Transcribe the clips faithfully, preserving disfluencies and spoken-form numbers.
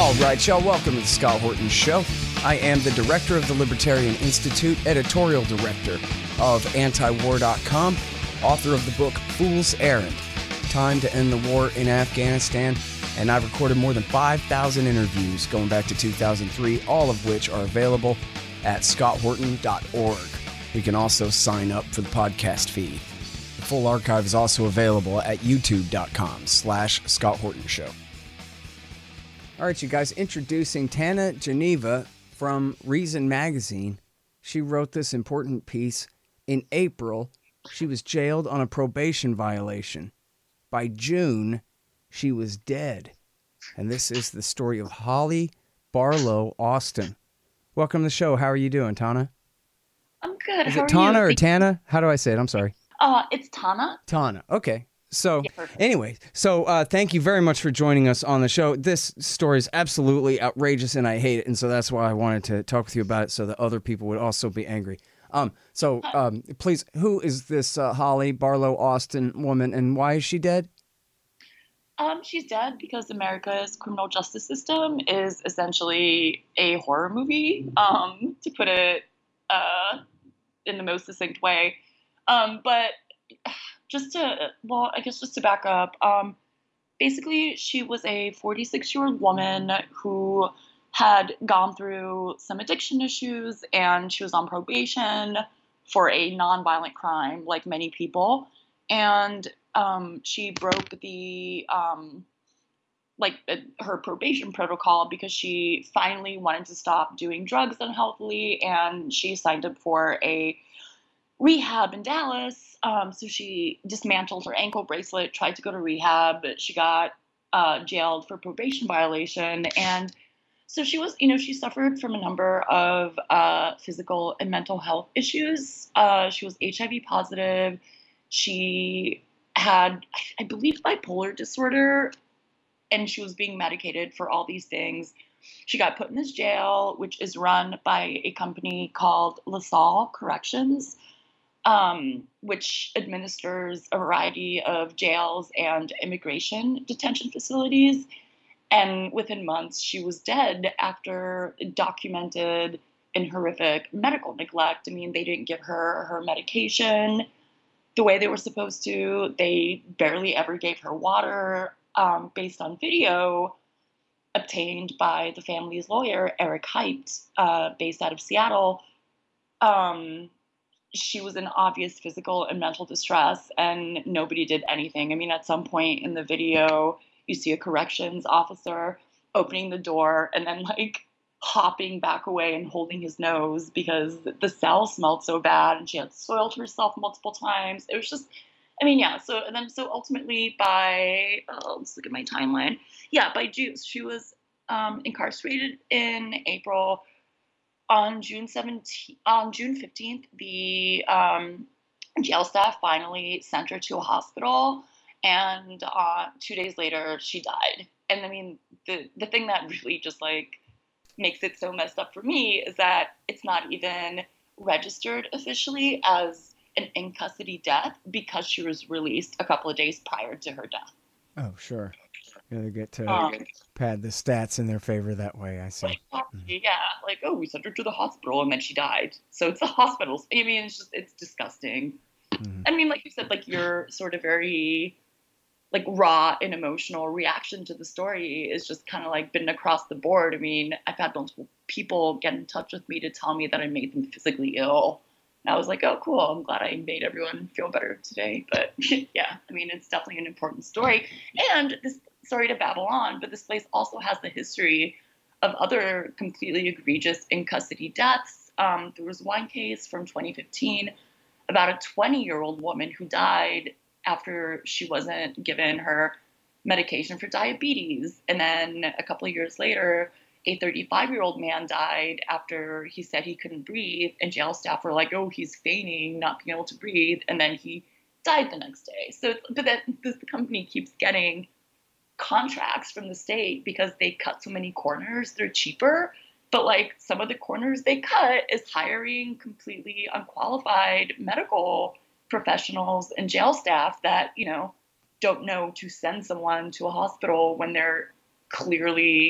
All right, y'all, welcome to the Scott Horton Show. I am the director of the Libertarian Institute, editorial director of anti war dot com, author of the book Fool's Errand, Time to End the War in Afghanistan, and I've recorded more than five thousand interviews going back to two thousand three, all of which are available at scott horton dot org. You can also sign up for the podcast feed. The full archive is also available at youtube dot com slash Scott Horton Show. All right, you guys, introducing Tana Geneva from Reason Magazine. She wrote this important piece in April. She was jailed on a probation violation. By June, she was dead. And this is the story of Holly Barlow Austin. Welcome to the show. How are you doing, Tana? I'm good. Is How it are Tana you? or Tana? How do I say it? I'm sorry. Uh, it's Tana. Tana. Okay. So Yeah, perfect. anyway, so uh, thank you very much for joining us on the show. This story is absolutely outrageous and I hate it. And so that's why I wanted to talk with you about it so that other people would also be angry. Um, so um, please, who is this uh, Holly Barlow Austin woman and why is she dead? Um, she's dead because America's criminal justice system is essentially a horror movie, um, to put it uh, in the most succinct way. Um, but just to, well, I guess just to back up, um, basically she was a forty-six-year-old woman who had gone through some addiction issues and she was on probation for a nonviolent crime, like many people. And um, she broke the, um, like, uh, her probation protocol because she finally wanted to stop doing drugs unhealthily, and she signed up for a rehab in Dallas. Um, so she dismantled her ankle bracelet, tried to go to rehab, but she got uh, jailed for probation violation. And so she was, you know, she suffered from a number of uh, physical and mental health issues. Uh, she was H I V positive. She had, I believe, bipolar disorder, and she was being medicated for all these things. She got put in this jail, which is run by a company called LaSalle Corrections, um, which administers a variety of jails and immigration detention facilities. And within months, she was dead after documented and horrific medical neglect. I mean, they didn't give her her medication the way they were supposed to. They barely ever gave her water, um, based on video obtained by the family's lawyer, Eric Heipt, uh, based out of Seattle. Um, she was in obvious physical and mental distress, and nobody did anything. I mean, at some point in the video, you see a corrections officer opening the door and then, like, hopping back away and holding his nose because the cell smelled so bad, and she had soiled herself multiple times. It was just, I mean, yeah. So, and then, so ultimately by, oh, let's look at my timeline. Yeah, by June, she was um, incarcerated in April. On June seventeenth, on June fifteenth, the um, jail staff finally sent her to a hospital, and uh, two days later, she died. And I mean, the the thing that really just, like, makes it so messed up for me is that it's not even registered officially as an in-custody death because she was released a couple of days prior to her death. Oh, sure. They get to Um, pad the stats in their favor that way, I see. Yeah, like, oh, we sent her to the hospital and then she died. So it's the hospitals. I mean, it's just, it's disgusting. Mhm. I mean, like you said, like, your sort of very, like, raw and emotional reaction to the story is just kind of, like, been across the board. I mean, I've had multiple people get in touch with me to tell me that I made them physically ill. And I was like, oh, cool. I'm glad I made everyone feel better today. But yeah, I mean, it's definitely an important story. And this, sorry to babble on, but this place also has the history of other completely egregious in-custody deaths. Um, there was one case from twenty fifteen about a twenty-year-old woman who died after she wasn't given her medication for diabetes. And then a couple of years later, a thirty-five-year-old man died after he said he couldn't breathe, and jail staff were like, oh, he's feigning, not being able to breathe, and then he died the next day. So, but that this company keeps getting contracts from the state because they cut so many corners. They're cheaper, but, like, some of the corners they cut is hiring completely unqualified medical professionals and jail staff that, you know, don't know to send someone to a hospital when they're clearly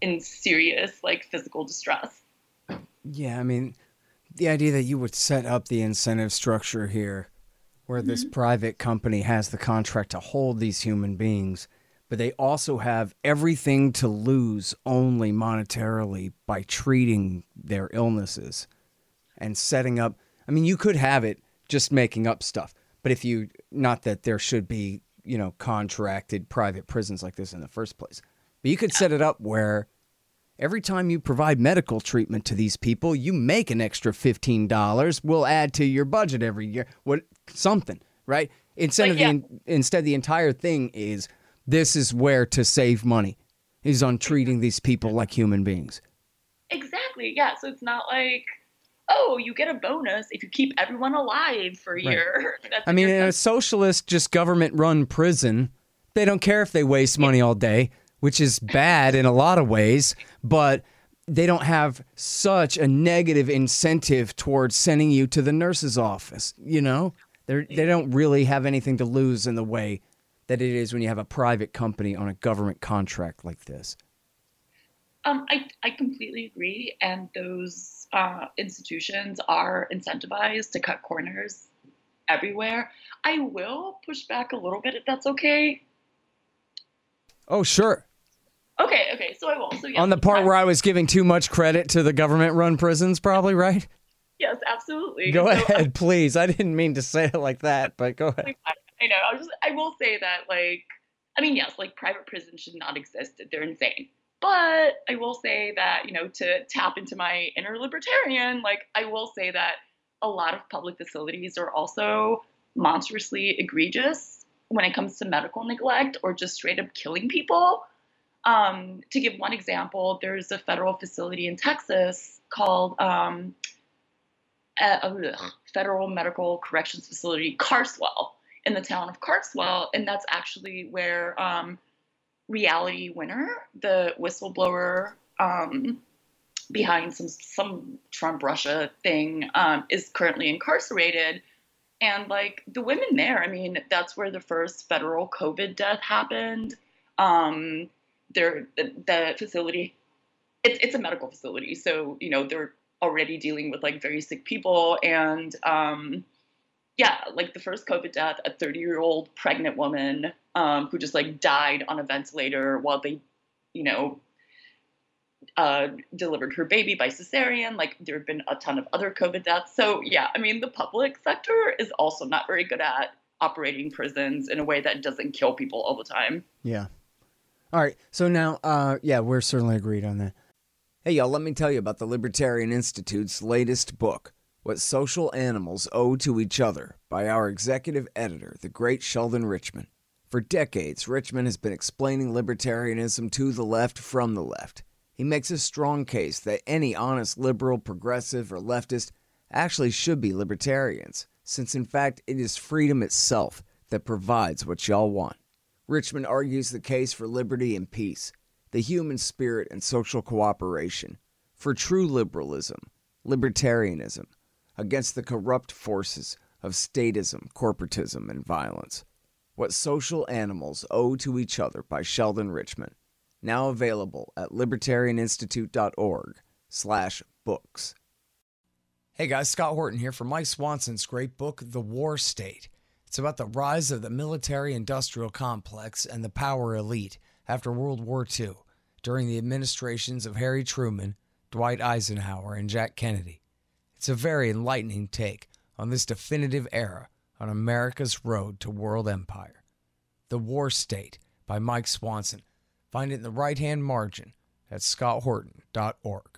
in serious like physical distress. Yeah, I mean, the idea that you would set up the incentive structure here where Mm-hmm. this private company has the contract to hold these human beings, but they also have everything to lose only monetarily by treating their illnesses and setting up. I mean, you could have it just making up stuff, but if you, not that there should be, you know, contracted private prisons like this in the first place, but you could set it up where every time you provide medical treatment to these people, you make an extra fifteen dollars. We'll add to your budget every year. What something, right? Instead Like, of yeah. the instead the entire thing is this is where to save money is on treating these people like human beings. Exactly. Yeah. So it's not like, oh, you get a bonus if you keep everyone alive for a Right. year. That's I mean, your in a socialist, just government-run prison, they don't care if they waste money all day, which is bad in a lot of ways, but they don't have such a negative incentive towards sending you to the nurse's office, you know? They they don't really have anything to lose in the way that it is when you have a private company on a government contract like this. Um, I, I completely agree. And those uh, institutions are incentivized to cut corners everywhere. I will push back a little bit if that's okay. Oh, sure. Okay, okay, so I will. So yes, On the part pri- where I was giving too much credit to the government-run prisons, probably, right? yes, absolutely. Go So, ahead, please. I didn't mean to say it like that, but go ahead. I, I know. I was just. I will say that, like, I mean, yes, like private prisons should not exist. They're insane. But I will say that, you know, to tap into my inner libertarian, like, I will say that a lot of public facilities are also monstrously egregious when it comes to medical neglect or just straight up killing people. Um, to give one example, there's a federal facility in Texas called um, uh, ugh, Federal Medical Corrections Facility Carswell in the town of Carswell, and that's actually where um, Reality Winner, the whistleblower um, behind some some Trump Russia thing, um, is currently incarcerated. And like the women there, I mean, that's where the first federal COVID death happened. Um, they're, the, the facility, it's it's a medical facility, so you know they're already dealing with like very sick people, and um, yeah, like the first COVID death, a thirty-year-old pregnant woman um, who just like died on a ventilator while they, you know, uh, delivered her baby by cesarean. Like there have been a ton of other COVID deaths. So yeah, I mean, the public sector is also not very good at operating prisons in a way that doesn't kill people all the time. Yeah. All right. So now, uh, yeah, we're certainly agreed on that. Hey, y'all, let me tell you about the Libertarian Institute's latest book, What Social Animals Owe to Each Other, by our executive editor, the great Sheldon Richman. For decades, Richman has been explaining libertarianism to the left from the left. He makes a strong case that any honest liberal, progressive, or leftist actually should be libertarians, since in fact it is freedom itself that provides what y'all want. Richman argues the case for liberty and peace, the human spirit and social cooperation, for true liberalism, libertarianism, against the corrupt forces of statism, corporatism, and violence. What Social Animals Owe to Each Other by Sheldon Richman. Now available at libertarianinstitute.org slash books. Hey guys, Scott Horton here for Mike Swanson's great book, The War State. It's about the rise of the military-industrial complex and the power elite after World War Two, during the administrations of Harry Truman, Dwight Eisenhower, and Jack Kennedy. It's a very enlightening take on this definitive era on America's road to world empire. The War State by Mike Swanson. Find it in the right-hand margin at scott horton dot org.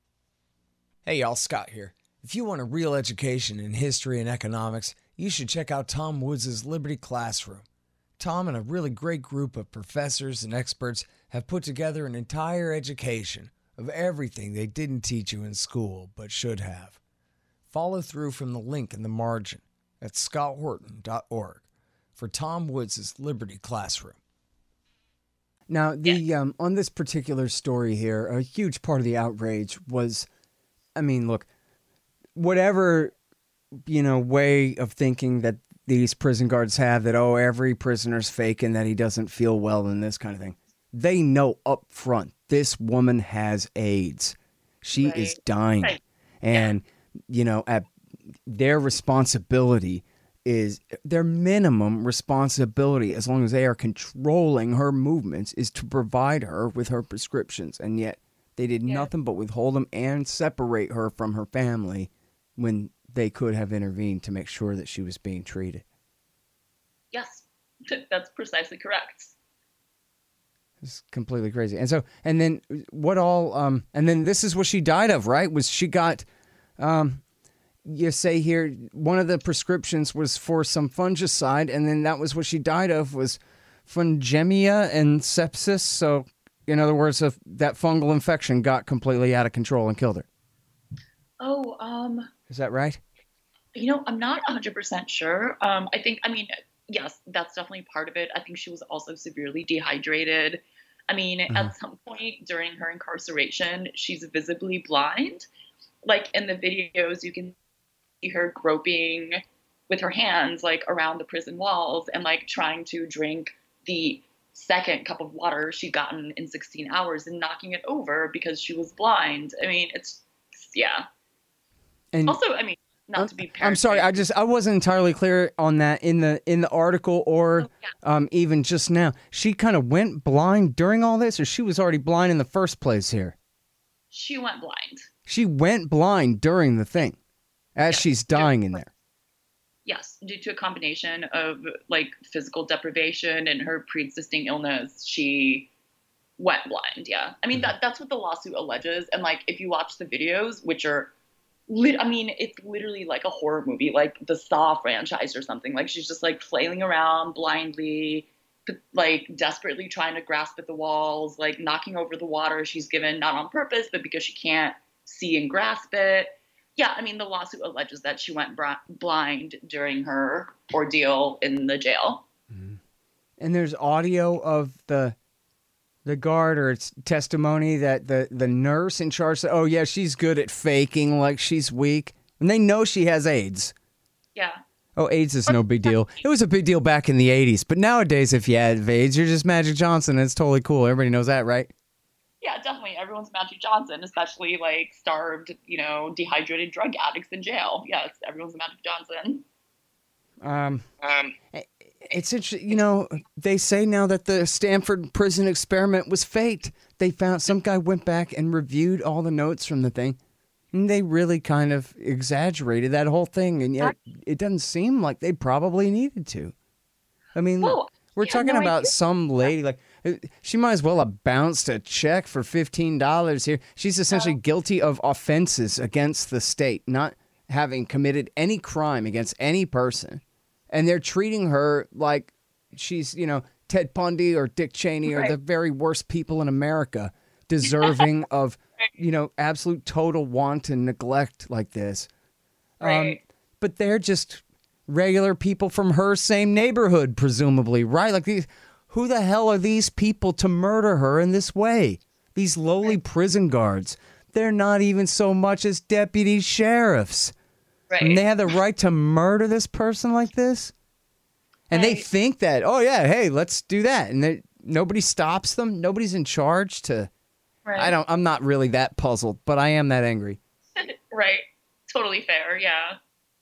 Hey y'all, Scott here. If you want a real education in history and economics, you should check out Tom Woods' Liberty Classroom. Tom and a really great group of professors and experts have put together an entire education of everything they didn't teach you in school but should have. Follow through from the link in the margin at scott horton dot org for Tom Woods' Liberty Classroom. Now, the Yeah. um, on this particular story here, a huge part of the outrage was, I mean, look, whatever, you know, way of thinking that these prison guards have that, oh, every prisoner's fake and that he doesn't feel well and this kind of thing, they know up front this woman has AIDS. She Right. is dying. Right. And, you know, at their responsibility is their minimum responsibility, as long as they are controlling her movements, is to provide her with her prescriptions. And yet they did Yeah. nothing but withhold them and separate her from her family when they could have intervened to make sure that she was being treated. Yes, that's precisely correct. It's completely crazy. And so, and then what all, um, and then this is what she died of, right? Was she got, um, you say here, one of the prescriptions was for some fungicide, and then that was what she died of was fungemia and sepsis. So, in other words, if that fungal infection got completely out of control and killed her. Oh, um, Is that right? you know, I'm not one hundred percent sure. Um, I think, I mean, yes, that's definitely part of it. I think she was also severely dehydrated. I mean, Mhm. at some point during her incarceration, she's visibly blind. Like in the videos, you can see her groping with her hands, like around the prison walls and like trying to drink the second cup of water she'd gotten in sixteen hours and knocking it over because she was blind. I mean, it's, yeah. And Also, I mean, not I'm, to be I'm sorry, I paranoid. just I wasn't entirely clear on that in the in the article or Oh, yeah. um, even just now. She kind of went blind during all this, or she was already blind in the first place here? She went blind. She went blind during the thing, as Yes. she's dying in there. Yes, due to a combination of like physical deprivation and her pre-existing illness, she went blind. Yeah, I mean that that's what the lawsuit alleges. And like, if you watch the videos, which are, lit, I mean, it's literally like a horror movie, like the Saw franchise or something. Like she's just like flailing around blindly, p- like desperately trying to grasp at the walls, like knocking over the water she's given, not on purpose, but because she can't see and grasp it. Yeah, I mean, the lawsuit alleges that she went br- blind during her ordeal in the jail. And there's audio of the the guard or its testimony that the the nurse in charge said, "Oh yeah, she's good at faking like she's weak," and they know she has AIDS. Yeah. Oh, AIDS is no big deal. It was a big deal back in the eighties, but nowadays, if you have AIDS, you're just Magic Johnson, and it's totally cool. Everybody knows that, right? Yeah, definitely. Everyone's Magic Johnson, especially like starved, you know, dehydrated drug addicts in jail. Yes, everyone's Magic Johnson. Um, Um, it's interesting, you know, they say now that the Stanford prison experiment was faked. They found some guy went back and reviewed all the notes from the thing, and they really kind of exaggerated that whole thing, and yet it doesn't seem like they probably needed to. I mean, Whoa, we're I had talking no about idea. some lady, like, she might as well have bounced a check for fifteen dollars here. She's essentially guilty of offenses against the state, not having committed any crime against any person. And they're treating her like she's, you know, Ted Bundy or Dick Cheney or Right. the very worst people in America, deserving of, you know, absolute total wanton neglect like this. Um, Right. but they're just regular people from her same neighborhood, presumably, right? Like, these, who the hell are these people to murder her in this way? These lowly prison guards. They're not even so much as deputy sheriffs. Right. And they have the right to murder this person like this? And they Right. think that, oh, yeah, hey, let's do that. And they, nobody stops them. Nobody's in charge to... Right. I don't, I'm not really that puzzled, but I am that angry. Right. Totally fair. Yeah.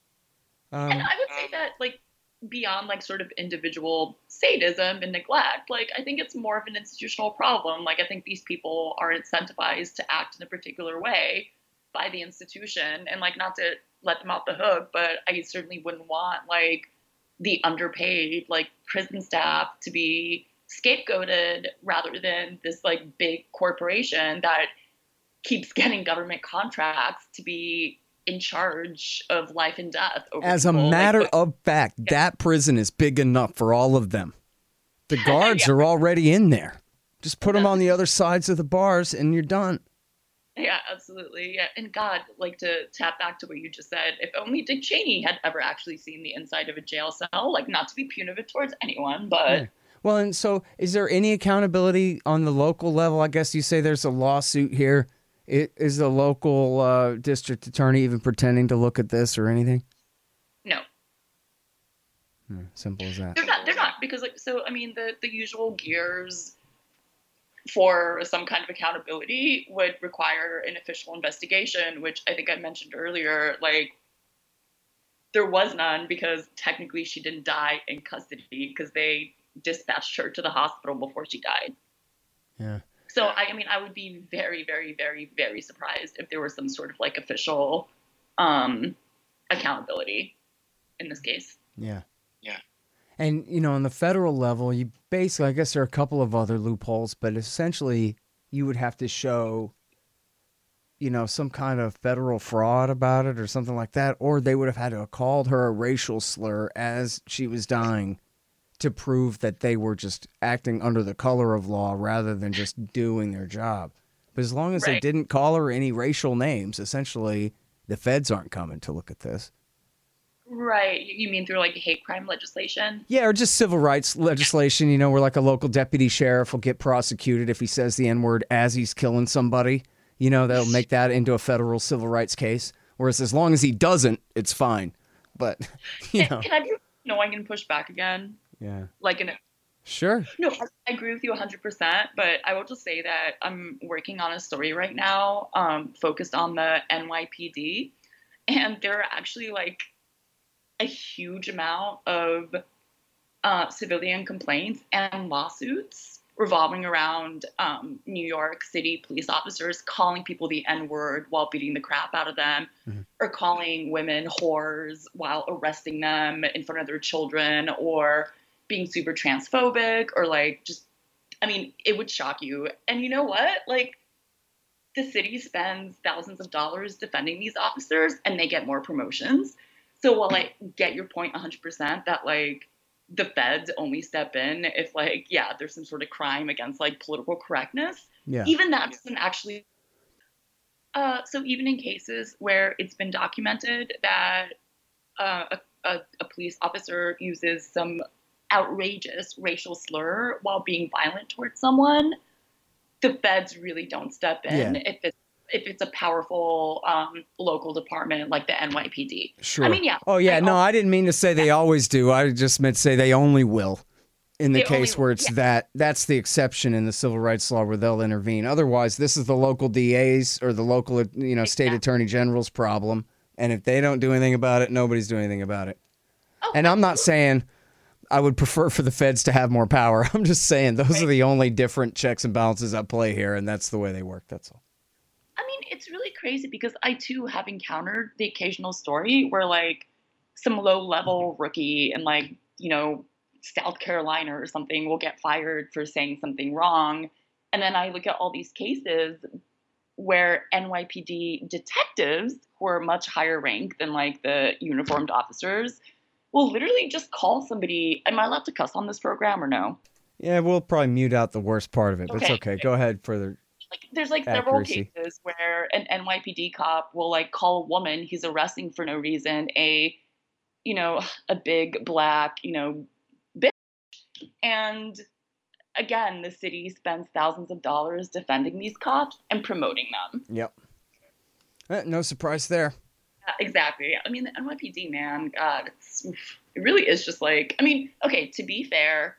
Um, And I would say that, like, beyond, like, sort of individual sadism and neglect, like, I think it's more of an institutional problem. Like, I think these people are incentivized to act in a particular way by the institution. And, like, not to let them off the hook, but I certainly wouldn't want, like, the underpaid, like, prison staff to be scapegoated rather than this, like, big corporation that keeps getting government contracts to be in charge of life and death over As a people. matter like, of fact, that prison is big enough for all of them. The guards are already in there. Just put them on the other sides of the bars and you're done. yeah, absolutely. Yeah. And God, like, to tap back to what you just said, if only Dick Cheney had ever actually seen the inside of a jail cell, like, not to be punitive towards anyone, but Yeah. Well, and so is there any accountability on the local level? I guess you say there's a lawsuit here. I- Is the local uh, district attorney even pretending to look at this or anything? no. Hmm, simple as that. They're not. They're not because, like, so I mean, the the usual gears for some kind of accountability would require an official investigation, which I think I mentioned earlier. Like, there was none because technically she didn't die in custody because they dispatched her to the hospital before she died. Yeah. So, I, I mean, I would be very, very, very, very surprised if there was some sort of like official um, accountability in this case. Yeah. Yeah. And, you know, on the federal level, you basically, I guess there are a couple of other loopholes, but essentially you would have to show, you know, some kind of federal fraud about it or something like that, or they would have had to have called her a racial slur as she was dying to prove that they were just acting under the color of law rather than just doing their job. But as long as Right. they didn't call her any racial names, essentially the feds aren't coming to look at this. Right. You you mean through like hate crime legislation? Yeah, or just civil rights legislation, you know, where like a local deputy sheriff will get prosecuted if he says the N-word as he's killing somebody. You know, that'll make that into a federal civil rights case. Whereas as long as he doesn't, it's fine. But, you know. Can, can I be annoying and push back again? Yeah. Like, in a, Sure. no, I, I agree with you one hundred percent, but I will just say that I'm working on a story right now um, focused on the N Y P D. And there are actually like a huge amount of uh, civilian complaints and lawsuits revolving around um, New York City police officers calling people the N-word while beating the crap out of them, mm-hmm. or calling women whores while arresting them in front of their children, or being super transphobic, or like just, I mean, it would shock you. And you know what? Like, the city spends thousands of dollars defending these officers and they get more promotions. So while I get your point one hundred percent that, like, the feds only step in if, like, yeah, there's some sort of crime against, like, political correctness, yeah. even that doesn't actually... Uh, so even in cases where it's been documented that uh, a, a, a police officer uses some outrageous racial slur while being violent towards someone, the feds really don't step in yeah. if it's if it's a powerful um, local department like the N Y P D. Sure. I mean, yeah. Oh, yeah. I no, also, I didn't mean to say they yeah. always do. I just meant to say they only will. In the they case only, where it's yeah. that, that's the exception in the civil rights law where they'll intervene. Otherwise, this is the local D A's or the local, you know, state exactly. attorney general's problem. And if they don't do anything about it, nobody's doing anything about it. Oh, and I'm not saying I would prefer for the feds to have more power. I'm just saying those right. are the only different checks and balances at play here, and that's the way they work. That's all. I mean, it's really crazy because I, too, have encountered the occasional story where, like, some low-level rookie in, like, you know, South Carolina or something will get fired for saying something wrong. And then I look at all these cases where N Y P D detectives, who are much higher rank than, like, the uniformed officers, will literally just call somebody. Am I allowed to cuss on this program or no? Yeah, we'll probably mute out the worst part of it, but okay. it's okay. Go ahead further. Like, there's like accuracy. several cases where an N Y P D cop will like call a woman he's arresting for no reason a, you know, a big black, you know, bitch. And again, the city spends thousands of dollars defending these cops and promoting them. Yep. Eh, no surprise there. Uh, exactly. I mean, the N Y P D, man, God, it's, it really is just like, I mean, okay, to be fair,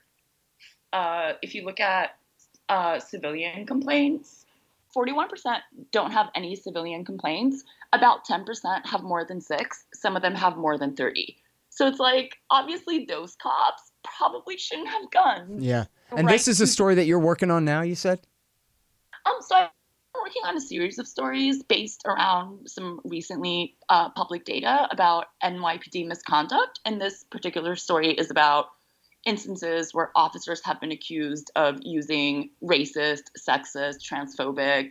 uh, if you look at uh, civilian complaints, forty-one percent don't have any civilian complaints. About ten percent have more than six. Some of them have more than thirty. So it's like, obviously those cops probably shouldn't have guns. Yeah. And right? this is a story that you're working on now, you said? Um, so I'm working on a series of stories based around some recently uh, public data about N Y P D misconduct. And this particular story is about instances where officers have been accused of using racist, sexist, transphobic,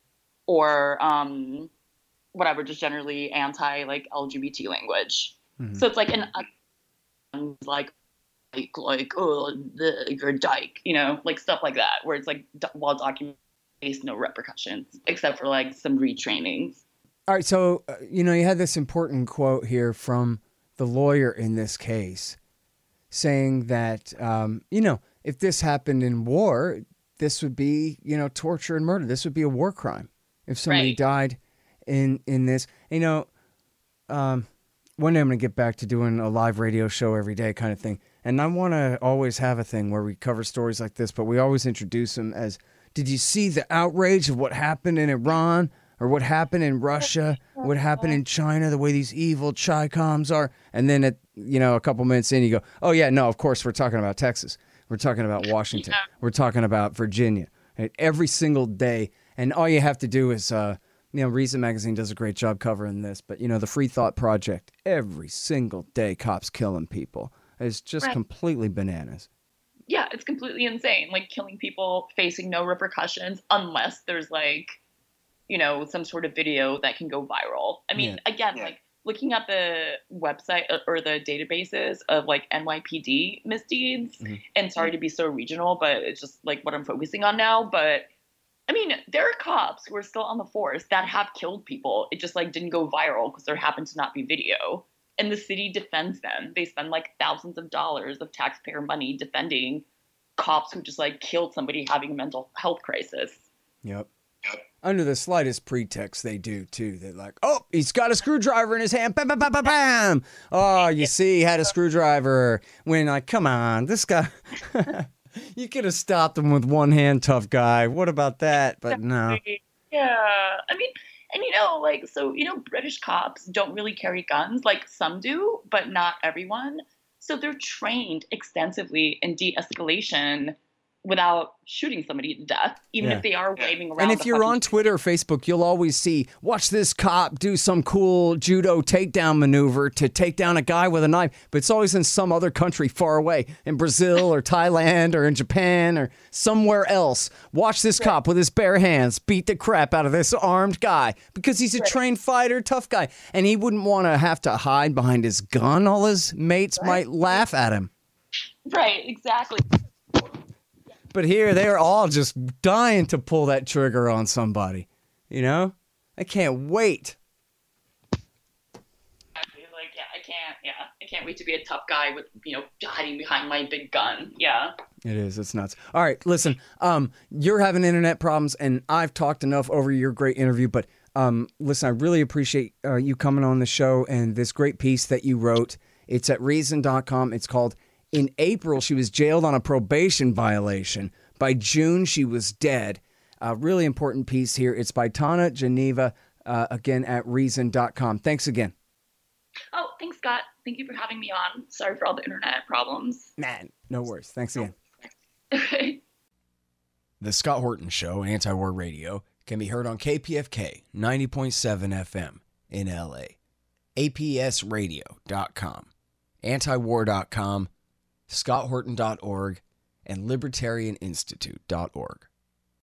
or um, whatever, just generally anti like L G B T language. Mm-hmm. So it's like an like like like oh the, you're a dyke, you know, like stuff like that, where it's like well documented, no repercussions except for like some retrainings. All right, so uh, you know, you had this important quote here from the lawyer in this case, saying that, um, you know, if this happened in war, this would be, you know, torture and murder. This would be a war crime if somebody right. died in, in this. You know, um, one day I'm going to get back to doing a live radio show every day kind of thing. And I want to always have a thing where we cover stories like this, but we always introduce them as did you see the outrage of what happened in Iran or what happened in Russia, what happened in China, the way these evil Chi-Coms are? And then, at, you know, a couple minutes in, you go, oh, yeah, no, of course, we're talking about Texas. We're talking about Washington. Yeah. We're talking about Virginia. And every single day. And all you have to do is, uh, you know, Reason Magazine does a great job covering this. But, you know, the Free Thought Project, every single day cops killing people. It's just right. completely bananas. Yeah, it's completely insane. Like, killing people facing no repercussions unless there's, like, you know, some sort of video that can go viral. I mean, yeah. again, yeah. like, looking at the website or the databases of, like, N Y P D misdeeds, mm-hmm. and sorry to be so regional, but it's just, like, what I'm focusing on now. But, I mean, there are cops who are still on the force that have killed people. It just, like, didn't go viral because there happened to not be video. And the city defends them. They spend, like, thousands of dollars of taxpayer money defending cops who just, like, killed somebody having a mental health crisis. Yep. Yep. Under the slightest pretext, they do, too. They're like, oh, he's got a screwdriver in his hand. Bam, bam, bam, bam, bam. Oh, you see, he had a screwdriver. When, like, come on, this guy... You could have stopped him with one hand, tough guy. What about that? But no. Yeah. I mean... And, you know, like, so, you know, British cops don't really carry guns. Like, some do, but not everyone. So they're trained extensively in de-escalation without shooting somebody to death, even yeah. if they are waving around. And if you're on Twitter or Facebook, you'll always see, watch this cop do some cool judo takedown maneuver to take down a guy with a knife. But it's always in some other country far away, in Brazil or Thailand or in Japan or somewhere else. Watch this right. cop with his bare hands beat the crap out of this armed guy because he's a right. trained fighter, tough guy. And he wouldn't want to have to hide behind his gun. All his mates right. might laugh at him. Right, exactly. But here, they're all just dying to pull that trigger on somebody. You know? I can't wait. Like, yeah, I can't, yeah. I can't wait to be a tough guy with, you know, hiding behind my big gun. Yeah. It is. It's nuts. All right, listen. Um, you're having internet problems, and I've talked enough over your great interview, but um, listen, I really appreciate uh, you coming on the show and this great piece that you wrote. It's at reason dot com. It's called... In April, she was jailed on a probation violation. By June, she was dead. A really important piece here. It's by Tana Geneva, uh, again, at reason dot com. Thanks again. Oh, thanks, Scott. Thank you for having me on. Sorry for all the internet problems. Man, no worries. Thanks again. Okay. The Scott Horton Show, Anti-War Radio, can be heard on K P F K ninety point seven F M in L A, A P S radio dot com, antiwar dot com, scott horton dot org, and libertarian institute dot org.